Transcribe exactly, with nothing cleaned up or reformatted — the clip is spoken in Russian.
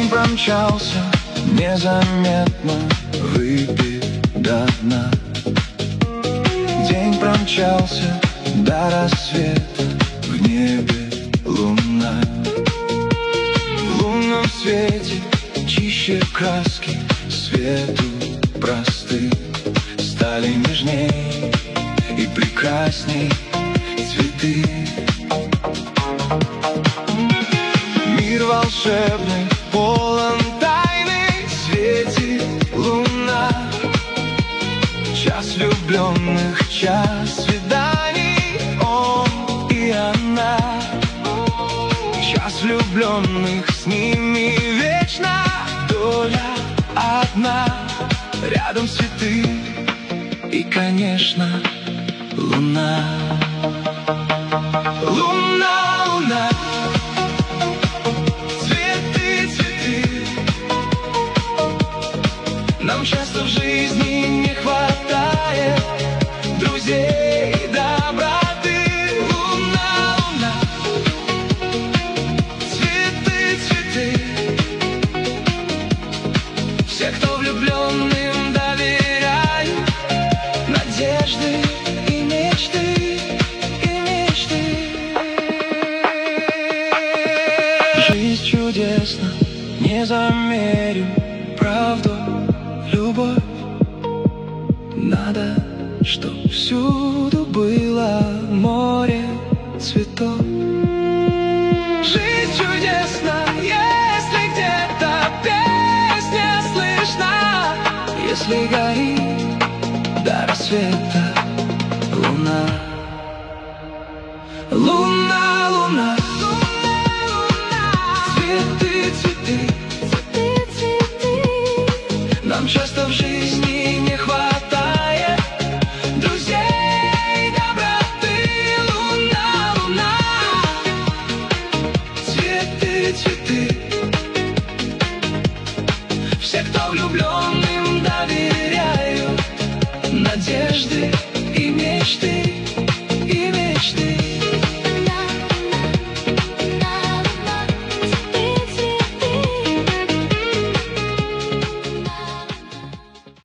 День промчался незаметно, выпит до дна. День промчался до рассвета, в небе луна. В лунном свете чище краски, свету простых стали нежней и прекрасней цветы. Мир волшебный, полон тайны, светит луна. Час влюбленных, час свиданий, он и она. Час влюбленных, с ними вечно доля одна. Рядом цветы и, конечно, луна. Луна, луна, цветы, цветы. Нам часто в жизни не хватает друзей, доброты. Луна, луна, цветы, цветы. Все, кто влюбленным доверяют надежды и мечты, и мечты. Жизнь чудесна, не замерю правду, любовь. Надо, чтоб всюду было море цветов. Жизнь чудесна, если где-то песня слышна, если горит до рассвета луна. Луна, луна, цветы, цветы. Нам часто в жизни не хватает друзей, доброты. Луна, луна, цветы, цветы. Все, кто влюбленным доверяют надежды и мечты, и мечты.